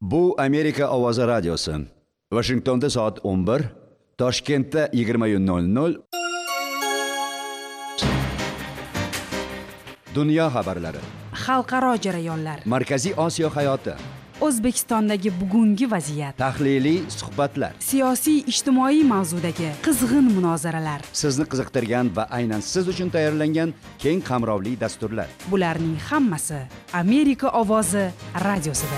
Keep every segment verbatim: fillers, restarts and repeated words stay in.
Bu Amerika Ovozi radiosi. Washingtonda soat o'n bir, Toshkentda yigirma nol nol. Dunyo xabarlari. Xalqaro jarayonlar. Markaziy Osiyo hayoti. O'zbekistondagi bugungi vaziyat. Tahliliy suhbatlar. Siyosiy ijtimoiy mavzudagi qizg'in munozaralar. Sizni qiziqtirgan va aynan siz uchun tayyorlangan keng qamrovli dasturlar. Bularning hammasi Amerika Ovozi radiosida.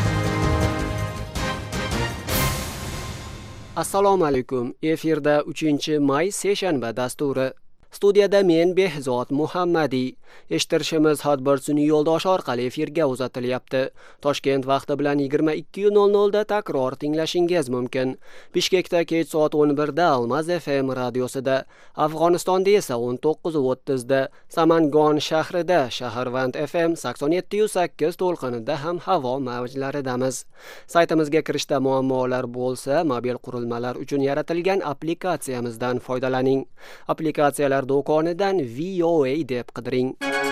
Assalomu alaykum. Efirda uchinchi may seshanba dasturi. Studiyada men Behzod Muhammadiy. Eshittirishimiz Hotbird sun'iy yo'ldosh orqali efirga uzatilyapti. Toshkent vaqti bilan yigirma ikki nol nol da takror tinglashingiz mumkin. Bishkekda kech soat o'n bir da Almaz F M radiosida, Afg'onistonda esa o'n to'qqiz o'ttiz da, Samangon shahrida Shaharvand F M sakson yetti sakkiz to'lqinida ham havo mavjlaridamiz. Saytimizga kirishda muammolar bo'lsa, mobil qurilmalar uchun yaratilgan applikatsiyamizdan foydalaning. Applikatsiyalar do'konidan V O A deb qidiring.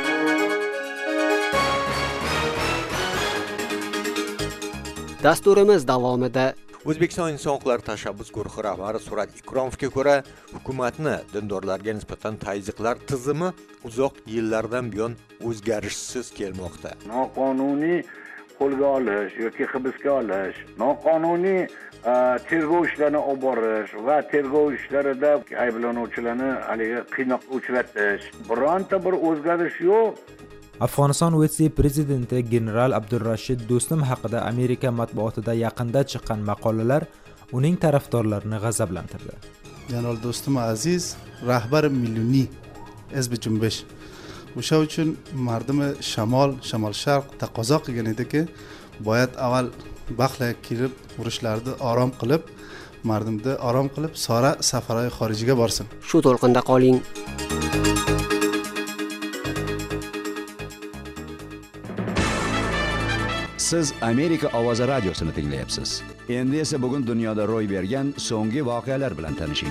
Dasturimiz davomida O'zbekiston Inson huquqlari tashabbus guruhi rahbari Surat Ikromovga ko'ra, hukumatni dindorlarga nisbatan tazyiqlar tizimi uzoq yillardan buyon o'zgarishsiz kelmoqda. Noqonuniy qo'lga olish yoki hibsga olish, noqonuniy tergov ishlarini olib borish va tergov ishlarida ayblanuvchilarni haligi qiynoqqa uchratish, bironta bir o'zgarish yo'q. Afg'oniston vitse-prezidenti general Abdurrashid Do'stum haqida Amerika matbuotida yaqinda chiqqan maqolalar uning tarafdorlarini g'azablantirdi. General Do'stum aziz rahbar millioniy hizb junbish. O'sha uchun mardimi shamol, shamol sharq taqozo qilgan ediki, boyat avval baxtla kirib urushlarni orom qilib, mardimni orom qilib, sora safaroy xorijiga borsin. Shu to'lqinda qoling. Siz Amerika Ovozi radiosini tinglayapsiz. Endi esa bugun dunyoda ro'y bergan so'nggi voqealar bilan tanishing.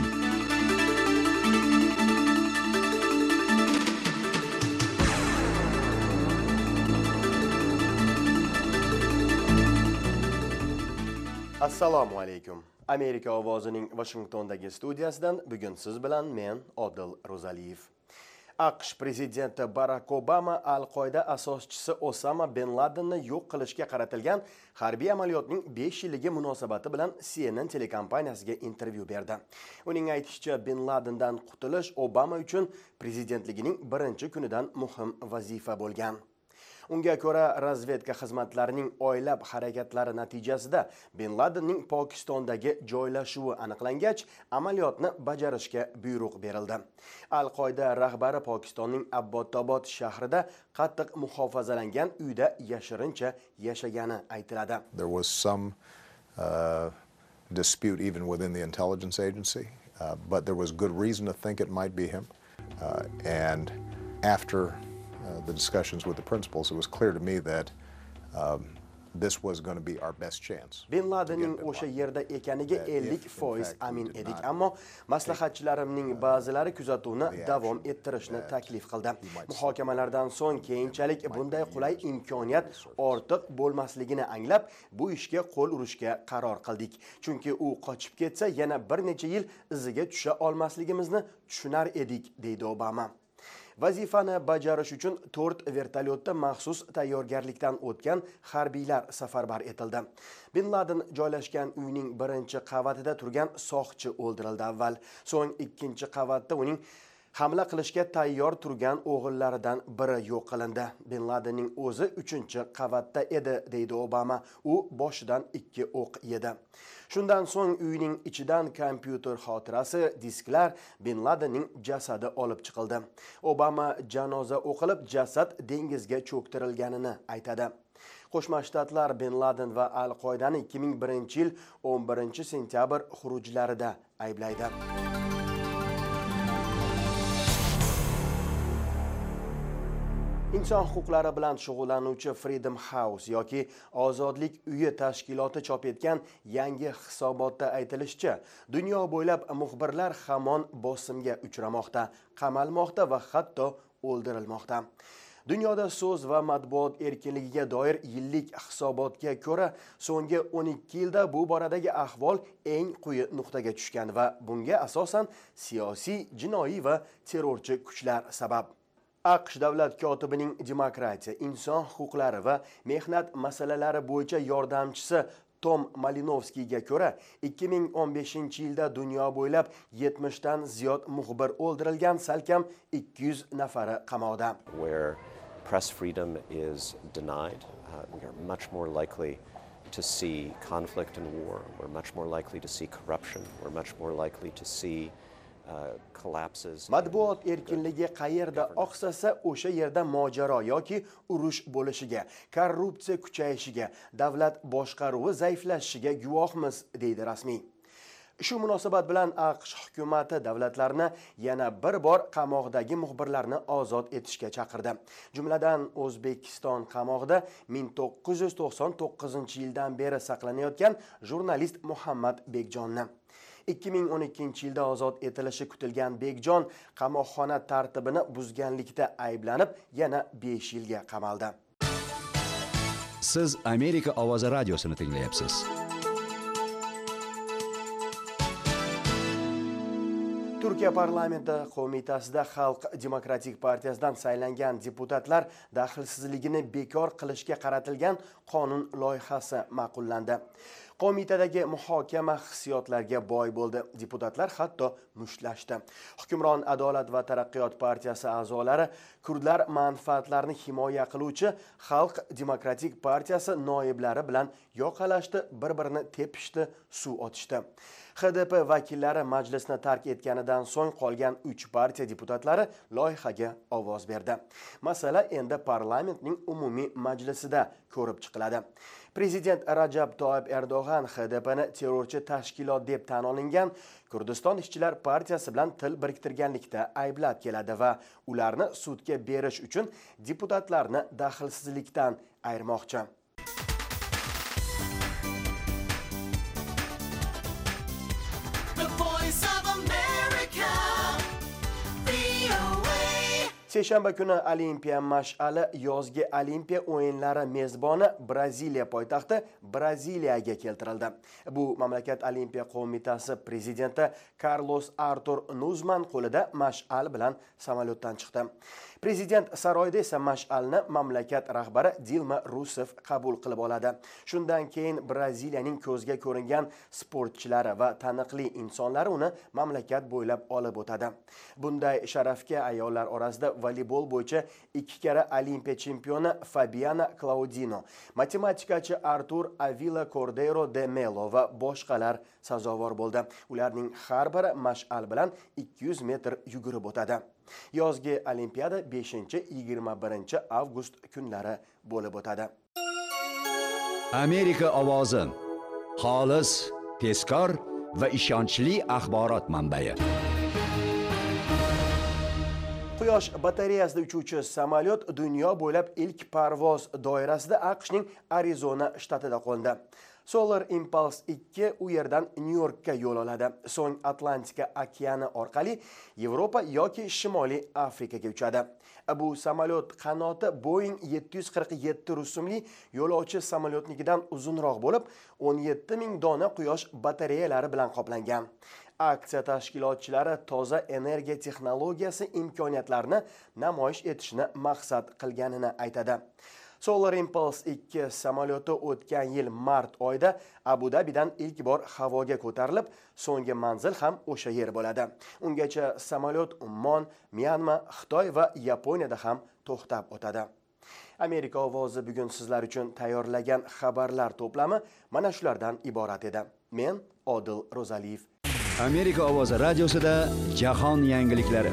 Assalomu alaykum. Amerika Ovozining Washingtondagi studiyasidan bugun siz bilan men Odil Ro'zaliyev. AQSh prezidenti Barack Obama Al-Qoida asoschisi Osama bin Ladenni yo'q qilishga qaratilgan harbiy amaliyotning besh yilligi munosabati bilan C N N telekompaniyasiga intervyu berdi. Uning aytishicha, bin Ladendan qutulish Obama uchun prezidentligining birinchi kunidan muhim vazifa bo'lgan. Unga ko'ra, razvedka xizmatlarining oylab harakatlari natijasida bin Ladenning Pokistondagi joylashuvi aniqlangach, amaliyotni bajarishga buyruq berildi. Al-Qoida rahbari Pokistonning Abbotobod shahrida qattiq muhofazalangan uyda yashirincha yashagani aytiladi. There was some uh, dispute even within the intelligence agency, uh, but there was good reason to think it might be him. Uh, and after Uh, the discussions with the principals, it was clear to me that um, this was going to be our best chance. Bin Ladenning o'sha yerda ekaniga ellik foiz amin edik, ammo maslahatchilarimning ba'zilari kuzatuvni davom ettirishni taklif qildi. Muhokamalardan so'ng keyinchalik bunday qulay imkoniyat ortiq bo'lmasligini anglab, bu ishga qo'l urishga qaror qildik. Chunki u qochib ketsa, yana bir necha yil iziga tusha olmasligimizni tushunar edik, deydi Obama. Vazifani bajarish uchun to'rt vertolyotda maxsus tayyorgarlikdan o'tgan harbiylar safarbar etildi. Bin Laden joylashgan uyning birinchi qavatida turgan soqchi o'ldirildi avval. So'ng ikkinchi qavatda uning hamla qilishga tayyor turgan o'g'illaridan biri yo'q qilindi. Bin Ladenning o'zi uchinchi qavatda edi, deydi Obama. U boshidan ikki o'q yedi. Shundan so'ng uyning ichidan kompyuter xotirasi, disklar, Bin Ladenning jasadi olib chiqildi. Obama janoza o'qilib, jasad dengizga cho'ktirilganini aytadi. Qo'shma Shtatlar Bin Laden va Al-Qoidani ikki ming birinchi yil o'n birinchi sentyabr xurujlarida ayblaydi. Inson huquqlari bilan shug'ullanuvchi Freedom House yoki Ozodlik uyi tashkiloti chop etgan yangi hisobotda aytilishicha, dunyo bo'ylab muxbirlar hamon bosimga uchramoqda, qamalmoqda va hatto o'ldirilmoqda. Dunyoda so'z va matbuot erkinligiga doir yillik hisobotga ko'ra, so'nggi o'n ikki yilda bu boradagi ahvol eng quyi nuqtaga tushgan va bunga asosan siyosiy, jinoiy va terrorchi kuchlar sabab. AQSh davlat kotibining demokratiya, inson huquqlari va mehnat masalalari bo'yicha yordamchisi Tom Malinovskiyga ko'ra, ikki ming o'n beshinchi yilda dunyo bo'ylab yetmishdan ziyod muxbir o'ldirilgan, salkam ikki yuz nafari qamoqda. Where press freedom is denied, uh, we are much more likely to see conflict and war. We're much more likely to see corruption. We're much more likely to see uh, collapses. Matbuot erkinligi qayerda oqsasa, o'sha yerda mojaro yoki urush bo'lishiga, korrupsiya kuchayishiga, davlat boshqaruvi zaiflashishiga guvohmiz, deydi rasmiy. Shu munosabat bilan AQSh hukumati davlatlarni yana bir bor qamoqdagi muxbirlarni ozod etishga chaqirdi. Jumladan, O'zbekiston qamoqda ming to'qqiz yuz to'qson to'qqizinchi yildan beri saqlanayotgan jurnalist Muhammad Bekjonni. ikki ming o'n ikkinchi yilda ozod etilishi kutilgan Bekjon qamoqxona tartibini buzganlikda ayblanib, yana besh yilga qamaldi. Siz Amerika ovozi radiosini tinglayapsiz. Turkiya parlamenti qo'mitasida Xalq demokratik partiyasidan saylangan deputatlar daxlsizligini bekor qilishga qaratilgan qonun loyihasi ma'qullandi. Qo'mitadagi muhokama hissiyotlarga boy bo'ldi. Deputatlar hatto mushtlashdi. Hukmron Adolat va taraqqiyot partiyasi a'zolari kurdlar manfaatlarini himoya qiluvchi Xalq demokratik partiyasi noiblari bilan yoqalashdi, bir-birini tepishdi, suv otishdi. X D P vakillari majlisni tark etganidan so'ng qolgan uch partiya deputatlari loyihaga ovoz berdi. Masala endi parlamentning umumiy majlisida ko'rib chiqiladi. Prezident Rajab Toyyib Erdo'g'an X D P'ni terrorchi tashkilot deb tan olingan Kurdiston ishchilar partiyasi bilan til biriktirganlikda ayblab keladi va ularni sudga berish uchun deputatlarni daxlsizlikdan ayirmoqchi. Seshanba kuni Olimpiya mash'ali yozgi Olimpiya o'yinlari mezboni Braziliya poytaxti Braziliyaga keltirildi. Bu mamlakat Olimpiya qo'mitasi prezidenti Carlos Artur Nuzman qo'lida mash'al bilan samolyotdan chiqdi. Prezident saroyda esa mash'alni mamlakat rahbari Dilma Rousseff qabul qilib oladi. Shundan keyin Braziliyaning ko'zga ko'ringan sportchilari va taniqli insonlari uni mamlakat bo'ylab olib o'tadi. Bunday sharafga ayollar orasida voleybol bo'yicha ikki karra Olimpiya chempioni Fabiana Claudino, matematikachi Artur Avila Cordeiro de Melo va boshqalar sazovor bo'ldi. Ularning har biri mash'al bilan ikki yuz metr yugurib o'tadi. Yozgi Olimpiada beshinchi yigirma birinchi avgust kunlari bo'lib o'tadi. Amerika ovozi xolis, tezkor va ishonchli axborot manbai. Quyosh batareyasida uchuvchi samolyot dunyo bo'ylab ilk parvoz doirasida AQShning Arizona shtatida qo'ndi. Solar Impulse ikki u yerdan Nyu-Yorkka yo'l oladi. So'ng Atlantika okeani orqali Yevropa yoki Shimoliy Afrikaga uchadi. Bu samolyot qanoti Boeing yetti yuz qirq yetti rusumli yo'lovchi samolyotnikidan uzunroq bo'lib, o'n yetti ming dona quyosh batareyalari bilan qoplangan. Aksiya tashkilotchilari toza energiya texnologiyasi imkoniyatlarini namoyish etishni maqsad qilganini aytadi. Solar Impulse ikki samolyoti o'tgan yil mart oyida Abu Dabidan ilk bor havoga ko'tarilib, so'nggi manzil ham o'sha yer bo'ladi. Ungacha samolyot Ummon, Myanma, Xitoy va Yaponiyada ham to'xtab o'tadi. Amerika ovozi bugun sizlar uchun tayyorlagan xabarlar to'plami mana shulardan iborat edi. Men Odil Ro'zaliyev. Amerika ovozi radiosida jahon yangiliklari.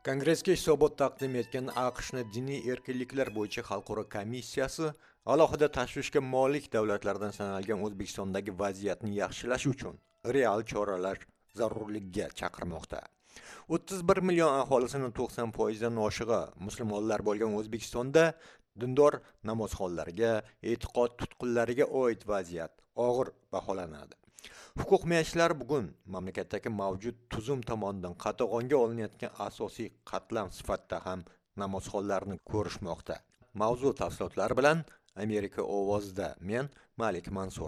Kongressga hisobot taqdim etgan AQShning diniy erkinliklar bo'yicha xalqaro komissiyasi alohida tashvishga molik davlatlardan sanalgan O'zbekistondagi vaziyatni yaxshilash uchun real choralar zarurligiga chaqirmoqda. o'ttiz bir million aholisini to'qson foizdan oshig'i musulmonlar bo'lgan O'zbekistonda dindor namozxonlarga, e'tiqod tutqunlariga oid vaziyat og'ir baholanadi. Huquq miyashlari bugun mamlakatdagi mavjud tuzum tomonidan qatag'onga olinayotgan asosiy qatlam sifatida ham namozxonlarni ko'rishmoqda. Mavzu tafsilotlari bilan Amerika ovozida men Malik Mansur.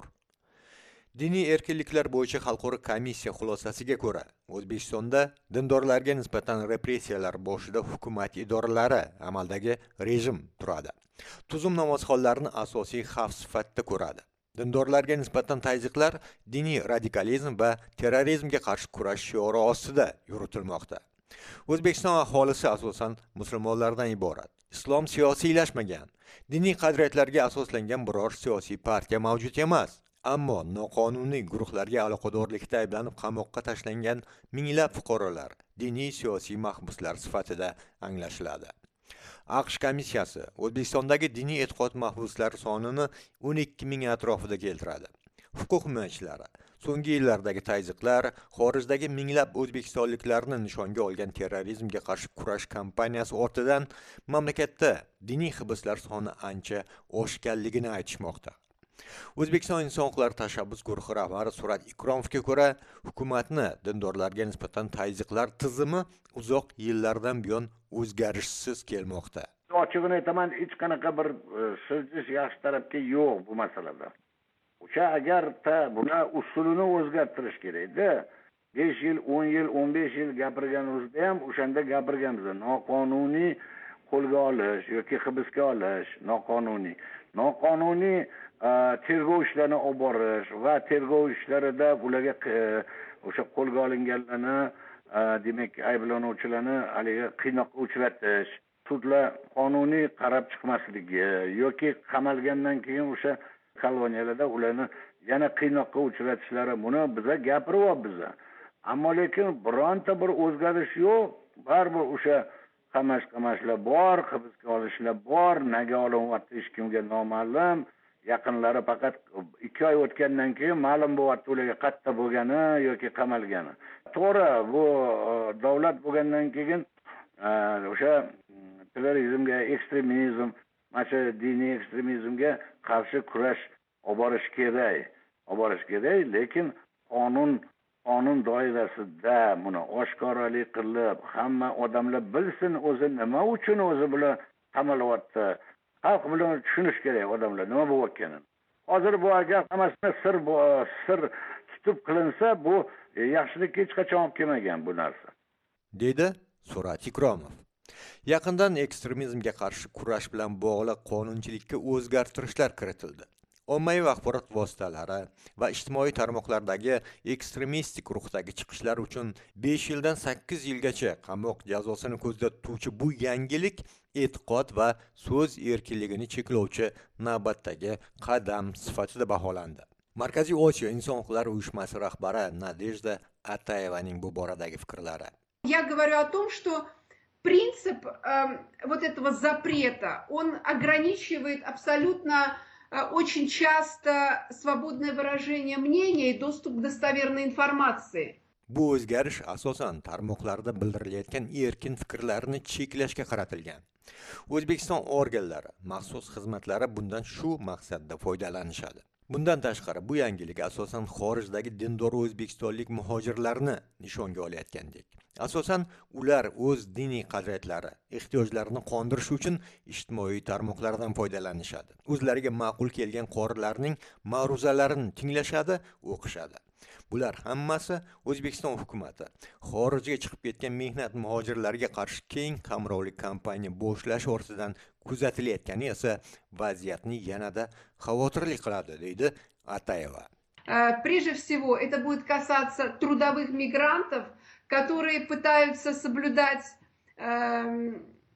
Diniy erkinliklar bo'yicha xalqaro komissiya xulosasiga ko'ra, O'zbekistonda dindorlarga nisbatan repressiyalar boshida hukumat idoralari amaldagi rejim turadi. Tuzum namozxonlarini asosiy xavf sifatida ko'radi. Dindorlarga nisbatan tazyiqlar diniy radikalizm va terrorizmga qarshi kurash shiori ostida yuritilmoqda. O'zbekiston aholisi asosan musulmonlardan iborat. Islom siyosiylashmagan, diniy qadriyatlarga asoslangan biror siyosiy partiya mavjud emas. Ammo noqonuniy guruhlarga aloqadorlikda ayblanib qamoqqa tashlangan minglab fuqarolar diniy siyosiy mahbuslar sifatida anglashiladi. AQSh komissiyasi O'zbekistondagi diniy e'tiqod mahbuslari sonini o'n ikki ming atrofida keltiradi. Huquq himoyachilari so'nggi yillardagi tazyiqlar, xorijdagi minglab o'zbekistonliklarni nishonga olgan terrorizmga qarshi kurash kampaniyasi ortidan mamlakatda diniy hibslar soni ancha oshganligini aytishmoqda. O'zbekiston inson huquqlari tashabbus guruhi rahbari Surat Ikromovga ko'ra, hukumatni dindorlarga nisbatan tazyiqlar tizimi uzoq yillardan buyon o'zgarishsiz kelmoqda. Ochig'ini aytaman, hech qanaqa bir siljish yaxshi tarafga yo'q bu masalada. O'sha agar ta buni usulini o'zgartirish kerak-da. besh yil, o'n yil, o'n besh yil gapirganimizda ham o'shanda gapirganmiz. Noqonuniy qo'lga olish yoki hibsga olish, noqonuniy. Noqonuniy tergov ishlarini olib borish va tergov ishlarida ularga o'sha qo'lga olinganlarni, demak, ayblanuvchilarni haligi qiynoqqa uchratish, sudlar qonuniy qarab chiqmasligi yoki qamalgandan keyin o'sha koloniyalarda ularni yana qiynoqqa uchratishlari, buni biza gapiryapmiz. Ammo lekin bironta bir o'zgarish yo'q. Baribir o'sha qamash-qamashlar bor, hibsga olishlar bor, nega olinyapti hech kimga noma'lum. Yaqinlari faqat ikki oy o'tgandan keyin ma'lum bo'lyapti ularga qatta bo'lgani yoki qamalgani. To'g'ri, bu davlat bo'lgandan keyin o'sha terrorizmga, ekstremizm, mana diniy ekstremizmga qarshi kurash olib borish kerak. Olib borish kerak, lekin qonun qonun doirasida buni oshkoralik qilib, hamma odamlar bilsin o'zi nima uchun o'zi bilan qamalyapti. Xalq bilan tushunish kerak odamlar nima bo'layotganini. Hozir bu agar hammasini sir sir tutib qilinsa, bu yaxshilikka hech qachon olib kelmagan bu narsa. Dedi Surat Ikromov. Yaqindan ekstremizmga qarshi kurash bilan bog'liq qonunchilikka o'zgartirishlar kiritildi. Ommaviy axborot vositalari va ijtimoiy tarmoqlardagi ekstremistik ruhdagi chiqishlar uchun besh yildan sakkiz yilgacha qamoq jazosini ko'zda tutuvchi bu yangilik e'tiqod va so'z erkinligini cheklovchi navbatdagi qadam sifatida baholandi. Markaziy Osiyo inson huquqlari uyushmasi rahbari Nadejda Atayevaning bu boradagi fikrlari. Я говорю о том, что принцип э, вот этого запрета, он ограничивает абсолютно очень часто свободное выражение мнения и доступ к достоверной информации. Bu o'zgarish asosan tarmoqlarda bildirilayotgan erkin fikrlarni cheklashga qaratilgan. O'zbekiston organlari, maxsus xizmatlari bundan shu maqsadda foydalanishadi. Bundan tashqari bu yangilik asosan xorijdagi dindor o'zbekistonlik muhojirlarni nishonga olayotgandek. Asosan ular o'z diniy qadriyatlari, ehtiyojlarini qondirish uchun ijtimoiy tarmoqlardan foydalanishadi. O'zlariga ma'qul kelgan qorilarning ma'ruzalarini tinglashadi, o'qishadi. Bular hammasi O'zbekiston hukumatı xorijga chiqib ketgan mehnat muhojirlariga qarshi keng qamrovli kampaniya boshlash ortidan kuzatilayotgani esa vaziyatni yanada xavotirli qiladi, deydi Atayeva. Прежде всего, это будет касаться трудовых мигрантов, которые пытаются соблюдать э,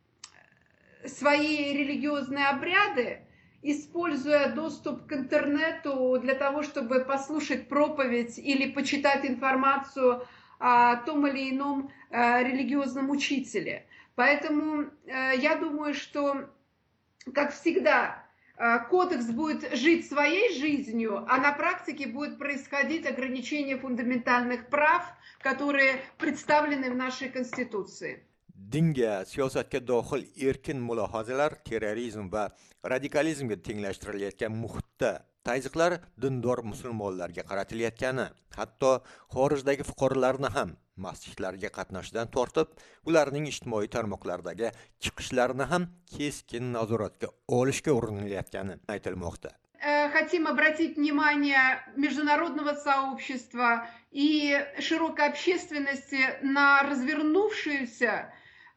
свои религиозные обряды, используя доступ к интернету для того, чтобы послушать проповедь или почитать информацию о том или ином религиозном учителе. Поэтому я думаю, что, как всегда, кодекс будет жить своей жизнью, а на практике будет происходить ограничение фундаментальных прав, которые представлены в нашей Конституции. Dinga siyosatga dohil erkin mulohazalar terrorizm va radikalizmga tenglashtirilayotgan muhitda tazyiqlar dindor musulmonlarga qaratilayotgani, hatto xorijdagi fuqarolarni ham masjidlarga qatnashdan tortib, ularning ijtimoiy tarmoqlardagi chiqishlarini ham keskin nazoratga olishga urinilayotgani aytilmoqda. Хотим обратить внимание международного сообщества и широкой общественности на развернувшуюся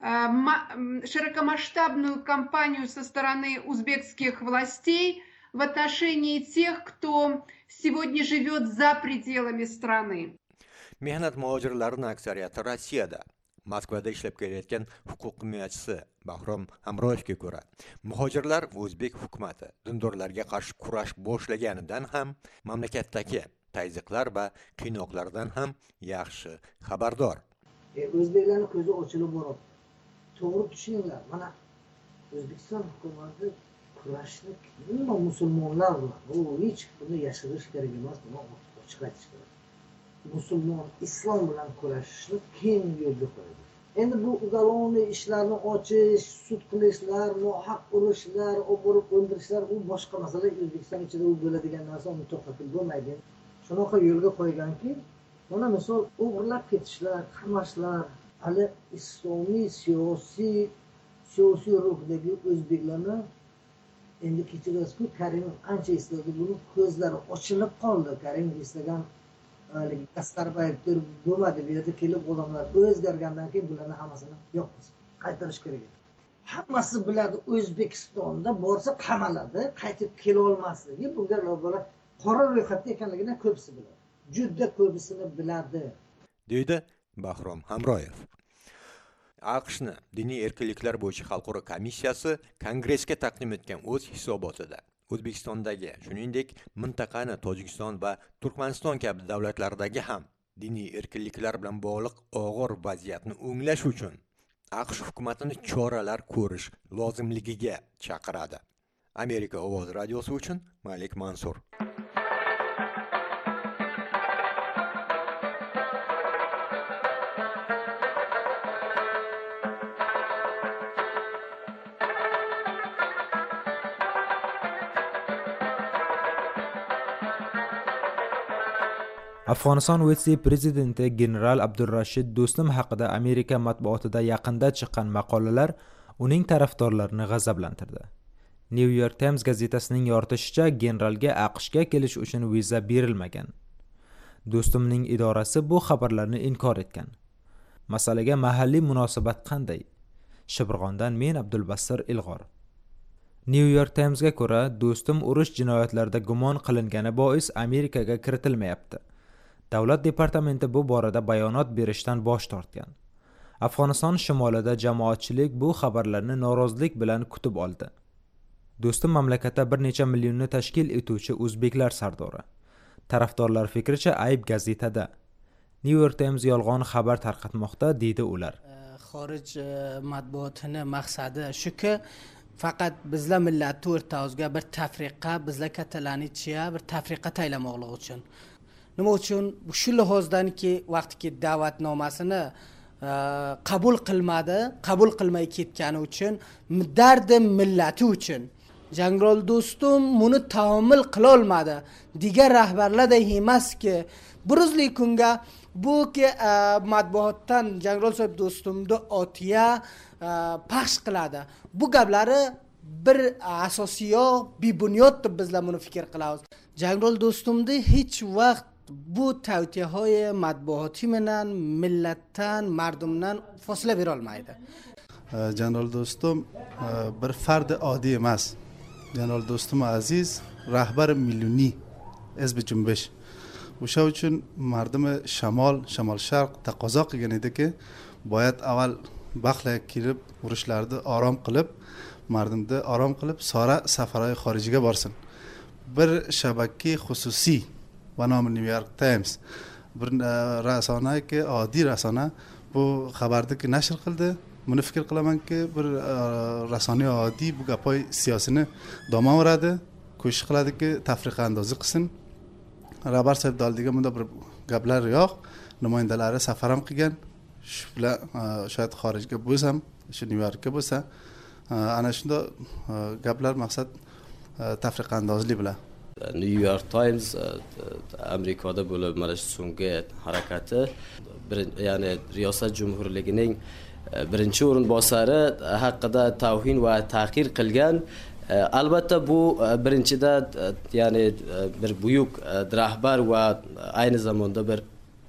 широкомасштабную кампанию со стороны узбекских властей в отношении тех, кто сегодня живет за пределами страны. Mehnat muhojirlarining aksariyati Rossiyada. Moskvada ishlab kelayotgan huquq himoyachisi Bahrom Hamroyevga ko'ra, muhojirlar o'zbek hukumatı dindorlarga qarshi kurash boshlaganidan ham mamlakatdagi tazyiqlar va qiynoqlardan ham yaxshi xabardor. O'zbeklarning ko'zi ochilib borib, to'g'ri tushuninglar. Mana O'zbekiston hukumati kurashni umuman musulmonlar bilan, bu hech buni yashirish kerak emas, buni ochiq aytish kerak. Musulmon islom bilan kurashishni keng yo'lga qo'yadi. Endi bu ugaloniy ishlarni ochish, sud qilishlar, nohaq urushlar, oborib o'ldirishlar u boshqa masala. O'zbekiston ichida u bo'ladigan narsa, uni to'xtatib bo'lmaydi. Shunaqa yo'lga qo'yganki, mana misol o'g'irlab ketishlar, qamashlar, hali islomiy siyosiy siyosiy ruhdagi o'zbeklarni endi kechirasiz-ku, Karimov qancha istadi, buni ko'zlari ochilib qoldi. Karimov istagan Kastarbayevdir bo'lmadi, bu yerda kelib odamlar o'zgargandan keyin bularni hammasini yo'q qaytarish kerak. Hammasi biladi, O'zbekistonda borsa qamaladi, qaytib kela olmasligi, bunga bola qora ro'yxatda ekanligini ko'psi biladi. Juda ko'psini biladi, deydi Bahrom Hamroyev. AQShni diniy erkinliklar bo'yicha xalqaro komissiyasi Kongressga taqdim etgan o'z hisobotida O'zbekistondagi, shuningdek, mintaqani Tojikiston va Turkmaniston kabi davlatlardagi ham diniy erkinliklar bilan bog'liq og'ir vaziyatni o'nglash uchun AQSh hukumatini choralar ko'rish lozimligiga chaqiradi. Amerika Ovoz radiosi uchun Malik Mansur. Afg'oniston vitse-prezidenti general Abdurrashid Do'stum haqida Amerika matbuotida yaqinda chiqqan maqolalar uning tarafdorlarini g'azablantirdi. New York Times gazetasining yoritishicha, generalga AQShga kelish uchun viza berilmagan. Do'stumning idorasi bu xabarlarni inkor etgan. Masalaga mahalliy munosabat qanday? Shibirg'ondan men Abdulbasir Ilg'or. New York Timesga ko'ra, Do'stum urush jinoyatlarida gumon qilingani bois Amerikaga kiritilmayapti. Davlat departamenti bu borada bayonot berishdan bosh tortgan. Afg'oniston shimolida jamoatchilik bu xabarlarni norozilik bilan kutib oldi. Do'stum mamlakatda bir necha millionni tashkil etuvchi o'zbeklar sardori. Tarafdorlar fikricha ayb gazetada. New York Times yolg'on xabar tarqatmoqda, deydi ular. Xorij matbuotini maqsadi shuki, faqat bizlar millatni o'rtag'izga bir tafriqa, bizlar katalanichiya bir tafriqa taylamoqlik uchun. Nima uchun? Shu lihozdanki, vaqtki da'vatnomasini qabul qilmadi, qabul qilmay ketgani uchun, dardi millati uchun. Jangrol Do'stum buni taomil qila olmadi. Digar rahbarlarday emaski, bir o'zlik kunga bu ki matbuotdan Jangrol so'b Do'stumni otiya paxsh qiladi. Bu gaplari bir asosiy bibunyod deb bizlar buni fikr qilamiz. Jangrol Do'stumni hech vaqt bu tavtiyahoy matbuoti bilan millatdan, mardumdan fosila bera olmaydi. Jangrol Do'stum bir fard oddiy emas. Jangrol Do'stum aziz rahbar millioniy hizb junbish. O'sha uchun mardimi shamol, shamol sharq taqozo qilgan ediki, boyat avval baxtla kirib urushlarni orom qilib, mardimni orom qilib, sora safaroy xorijiga borsin. Bir shabaki xususiy va nomi New York Times bir rasonaki oddiy rasona bu xabarni nashr qildi. Buni fikr qilamanki, bir rasoniy oddiy bu gapoy siyosini domaveradi, ko'shiq qiladiki, tafriqa andozi qilsin. Rahbar sahib daldiga bunda bir gaplar yo'q. Namoyandalari safar ham qilgan. Shu bilan shoyat xorijga bo'lsam, shu New Yorkga bo'lsa, ana shunda gaplar maqsad tafriqa andozlik bilan. New York Times Amerikada bo'lib mana shu so'nggi harakati, ya'ni riyosat jumhurligining birinchi o'rinbosari haqida tavhin va tahqir qilgan. Albatta bu birinchida ya'ni bir buyuk rahbar va ayni zamonda bir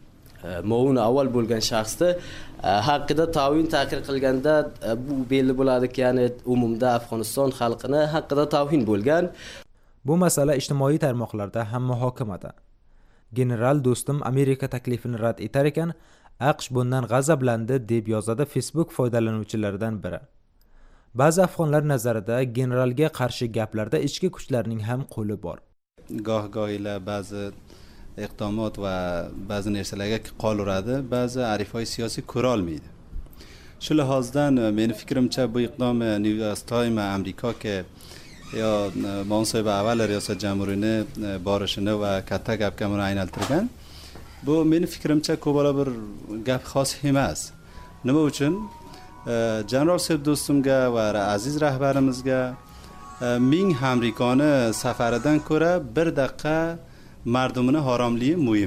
Mo'un avval bo'lgan shaxsni haqida tavhin tahqir qilganda bu belli bo'ladiki, ya'ni umumda Afg'oniston xalqini haqida tavhin bo'lgan. Bu masala ijtimoiy tarmoqlarda ham muhokamada. General do'stim Amerika taklifini rad etar ekan, AQSh bundan g'azablandi deb yozadi Facebook foydalanuvchilaridan biri. Ba'zi afg'onlar nazarida generalga qarshi gaplarda ichki kuchlarning ham qo'li bor. Goh-gohila ba'zi iqdomot va ba'zi narsalarga qo'l uradi, ba'zi arifoy siyosiy ko'ra olmaydi. Shu lihozdan meni fikrimcha bu iqdom New York Times Amerikaga yo Monsoy va avval riyosat jamhurini borishini va katta gapga uni aylantirgan. Bu meni fikrimcha ko'pala bir gap xos emas. Nima uchun? General Seb do'stimga va aziz rahbarimizga ming Amerikani safaridan ko'ra bir daqiqa mardumini haromligi muhim.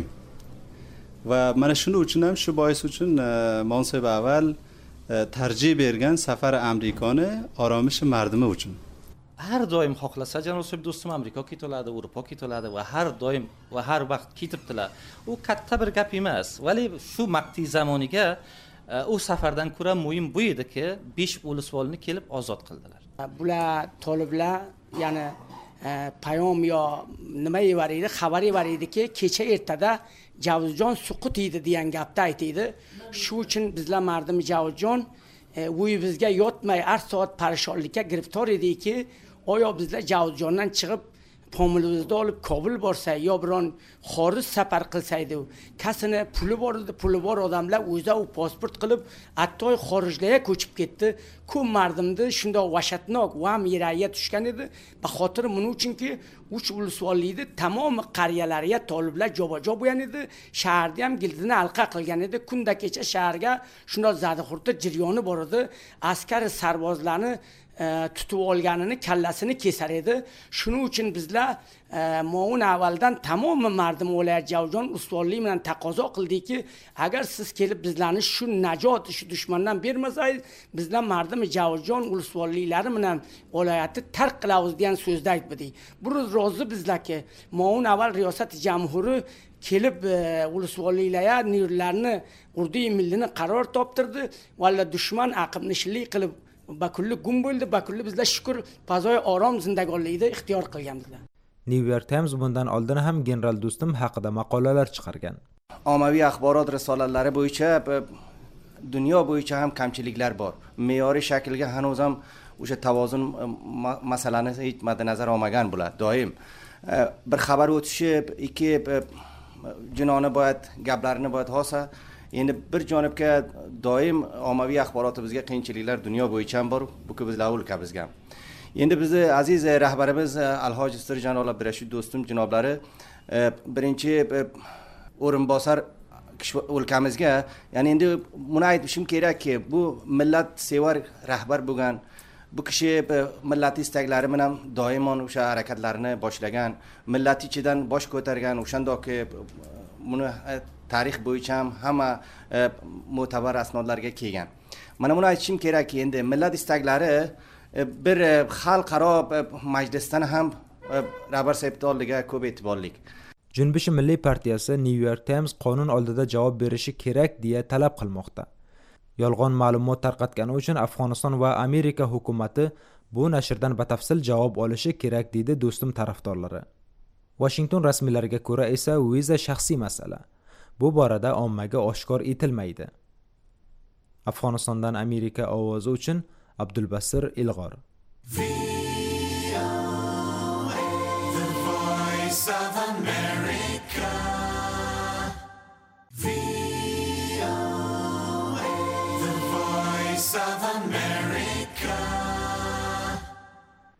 Va mana shuning uchun ham shu bois uchun Monsoy va avval tarjih bergan safar Amerikani aromishi mardumi uchun. Har doim xohlasa General Seb do'stim Amerika ketoladi, Yevropa ketoladi va har doim va har vaqt ketibdilar. U katta bir gap emas, vali shu maqti zamoniga u safardan ko'ra muhim bu ediki, besh o'lisvolni kelib ozod qildilar. Bular toliblar, ya'ni payom yo nima yevaridi, xabar yevaridiki, kecha ertada Javuzjon suqut edi degan gapni aytdi. Shu uchun bizlar mardim Javuzjon uyimizga yotmay har soat parishonlikka giriftor ediki, oyo bizlar Javuzjondan chiqib pomilimizni olib Kobul borsak yo biron xorij safar qilsaydi, kasini puli bor edi, puli bor odamlar o'zi u pasport qilib hatto xorijlarga ko'chib ketdi. Ko'p mardimdi shunda vashatnok va miraga tushgan edi. Va xotir buning uchunki uch ulusvollikni tamomi qariyalarga toliblar jobajo bo'lgan edi. Shaharda ham gildini halqa qilgan edi. Kunda kecha shaharga shunda zadixurta jiryoni bor edi. Askar sarbozlarni tutib olganini kallasini kesar edi. Shuning uchun bizlar Mo'un avvaldan tamoman mardim o'layat Javjon ustonlik bilan taqozo qildiki, agar siz kelib bizlarni shu najot, shu dushmandan bermasangiz, bizlar mardim Javjon ulustonliklari bilan o'layatni tark qilamiz degan so'zni aytdik. Bu rozi bizlarga Mo'un avval riyosat jamhuri kelib ulustonliklarga nurlarni urdi millini qaror toptirdi. Valla dushman aqibnishlik qilib Bakulli gum bo'ldi, Bakulli bizlar shukr fazoy orom zindagonlikda ixtiyor qilganmiz. New York Times bundan oldin ham general do'stim haqida maqolalar chiqargan. Ommaviy axborot risolalari bo'yicha dunyo bo'yicha ham kamchiliklar bor. Me'yoriy shaklga hanuz ham o'sha tavozun masalani hech madnazar olmagan bo'ladi. Doim bir xabar o'tishi, ikki jinoni boyat gaplarini boyat olsa, endi bir jonibga doim ommaviy axborotimizga qiyinchiliklar dunyo bo'yicha ham bor, bu ki bizlar o'lkamizga. Endi bizni aziz rahbarimiz Alhoj Istir janob Abdurashid do'stim janoblari birinchi o'rinbosar o'lkamizga, ya'ni endi buni aytishim kerakki, bu millat sevar rahbar bo'lgan, bu kishi millat istaklari bilan doimon o'sha harakatlarni boshlagan, millat ichidan bosh ko'targan, o'shandoqki buni tarix bo'yicha ham hamma mo'tabar asnodlarga kelgan. Mana buni aytishim kerakki, endi millat istaklari bir xalqaro majlisdan ham rahbar saytda oldiga ko'p e'tiborlik. Junbishi Milliy partiyasi New York Times qonun oldida javob berishi kerak deya talab qilmoqda. Yolg'on ma'lumot tarqatgani uchun Afg'oniston va Amerika hukumatı bu nashrdan batafsil javob olishi kerak deydi do'stim tarafdorlari. Washington rasmiylariga ko'ra esa viza shaxsiy masala. Bu borada ommaga oshkor etilmaydi. Afg'onistondan Amerika ovozi uchun Abdulbasir Ilg'or.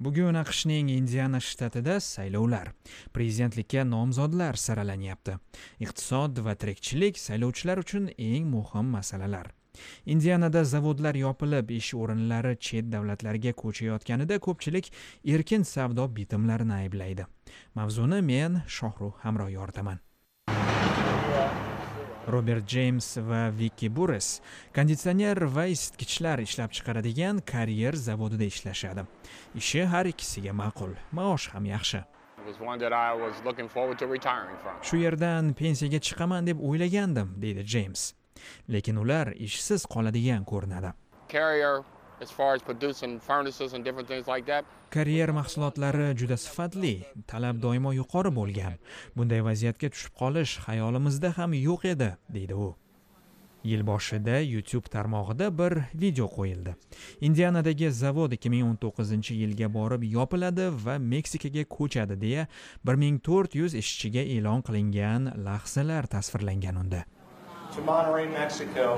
Bugun AQShning Indiana shtatida saylovlar. Prezidentlikka nomzodlar saralanyapti. Iqtisod va tirikchilik saylovchilar uchun eng muhim masalalar. Indianada zavodlar yopilib, ish o'rinlari chet davlatlarga ko'chayotganida ko'pchilik erkin savdo bitimlarini ayblaydi. Mavzuni men Shohruh Hamro yoritaman. Robert James va Vicky Burris konditsioner va isitgichlar ishlab chiqaradigan Carrier zavodida ishlashadi. Ishi har ikkisiga ma'qul, maosh ham yaxshi. Shu yerdan pensiyaga chiqaman deb o'ylagandim, deydi James. Lekin ular ishsiz qoladigan ko'rinadi. Carrier, as far as producing furnaces and different things like that. Carrier mahsulotlari juda sifatli, talab doimo yuqori bo'lgan. Bunday vaziyatga tushib qolish xayolimizda ham yo'q edi, deydi u. Yil boshida YouTube tarmog'ida bir video qo'yildi. Indianadagi zavod ikki ming o'n to'qqizinchi yilga borib yopiladi va Meksikaga ko'chadi deya bir ming to'rt yuz ishchiga e'lon qilingan lahzalar tasvirlangan unda. To Monterrey, Mexico.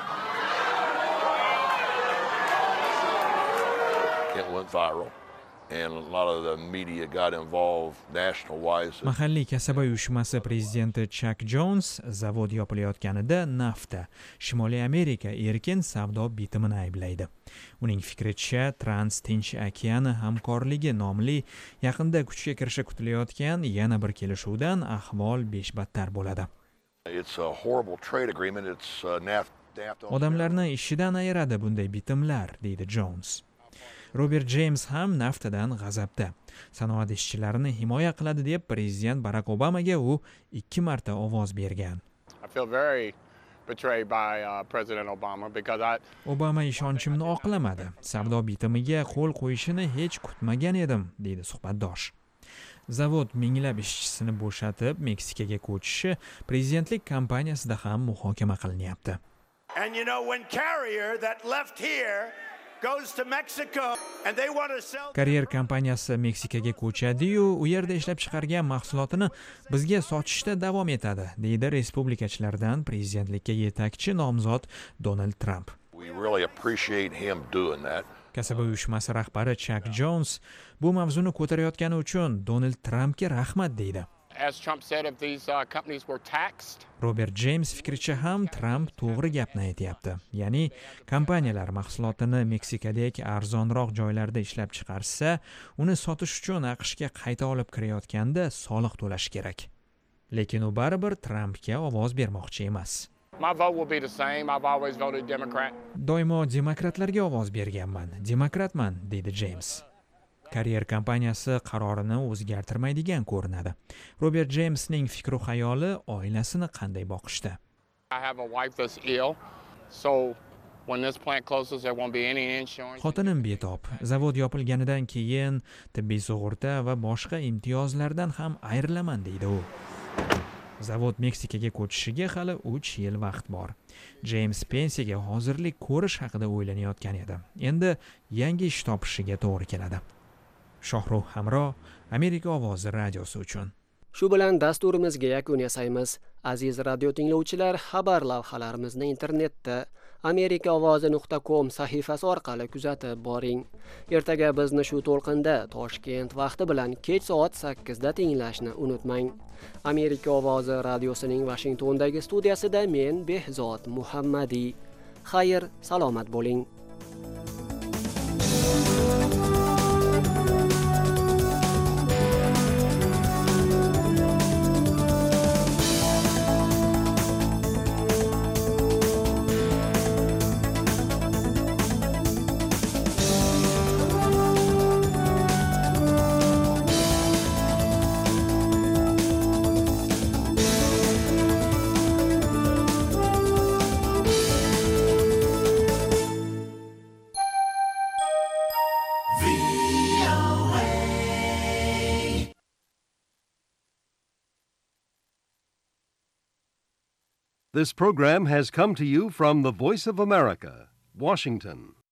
It went viral and a lot of the media got involved national wise. Mahalliy kasaba uyushmasi prezidenti Chuck Jones zavod yopilayotganida nafta, Shimoliy Amerika erkin savdo bitimini ayblaydi. Uning fikricha, Trans-Tinch okeani hamkorligi nomli yaqinda kuchga kirishi kutilayotgan yana bir kelishuvdan ahvol beshbattar bo'ladi. It's a horrible trade agreement. It's uh, NAFTA. Odamlarni ishidan ayiradi bunday bitimlar, deydi Jones. Robert James ham naftadan g'azabda. Sanoat ishchilarini himoya qiladi deb prezident Barack Obamaga u ikki marta ovoz bergan. I feel very betrayed by uh, President Obama because I Obama ishonchimni oqlamadi. Savdo bitimiga qo'l qo'yishini hech kutmagan edim, deydi suhbatdosh. Zavod minglab ishchisini bo'shatib Meksikaga ko'chishi prezidentlik kampaniyasida ham muhokama qilinyapti. And you know when Carrier that left here goes to Mexico and they want to sell Carrier kompaniyasi Meksikaga ko'chadi-yu, u yerda ishlab chiqargan mahsulotini bizga sotishda davom etadi, deydi respublikachilardan prezidentlikka yetakchi nomzod Donald Trump. We really appreciate him doing that. Kasaba uyushmasi rahbari Chuck Jones bu mavzuni ko'tarayotgani uchun Donald Trumpga rahmat deydi. As Trump said, if these uh, companies were taxed. Robert James fikricha ham Trump to'g'ri gapni aytyapti. Ya'ni kompaniyalar mahsulotini Meksikadagi arzonroq joylarda ishlab chiqarsa, uni sotish uchun AQShga qayta olib kirayotganda soliq to'lash kerak. Lekin u baribir Trumpga ovoz bermoqchi emas. My vote will be the same. I've always voted Democrat. Doimo demokratlarga ovoz berganman. Demokratman, deydi James. Carrier kompaniyasi qarorini o'zgartirmaydigan ko'rinadi. Robert Jamesning fikru xayoli oilasini qanday boqishda. I have a wife that's ill. So when this plant closes there won't be any insurance. Xotinim betob. Zavod yopilganidan keyin tibbiy sug'urta va boshqa imtiyozlardan ham ayrilaman, deydi u. Zavod Meksikaga ko'chishiga hali uch yil vaqt bor. James pensiyaga hozirlik ko'rish haqida o'ylanayotgan edi. Endi yangi ish topishiga to'g'ri keladi. Shohruh Hamro, Amerika ovozi radiosi uchun. Shu bilan dasturimizga yakun yasaymiz. Aziz radio tinglovchilar, xabar lavhalarimizni internetda amerika ovozi nuqta com sahifasi orqali kuzatib boring. Ertaga bizni shu to'lqinda Toshkent vaqti bilan kech soat sakkizda tinglashni unutmang. Amerika ovozi radiosining Washingtondagi studiyasida men Behzod Muhammadiy. Xayr, salomat bo'ling. This program has come to you from the Voice of America, Washington.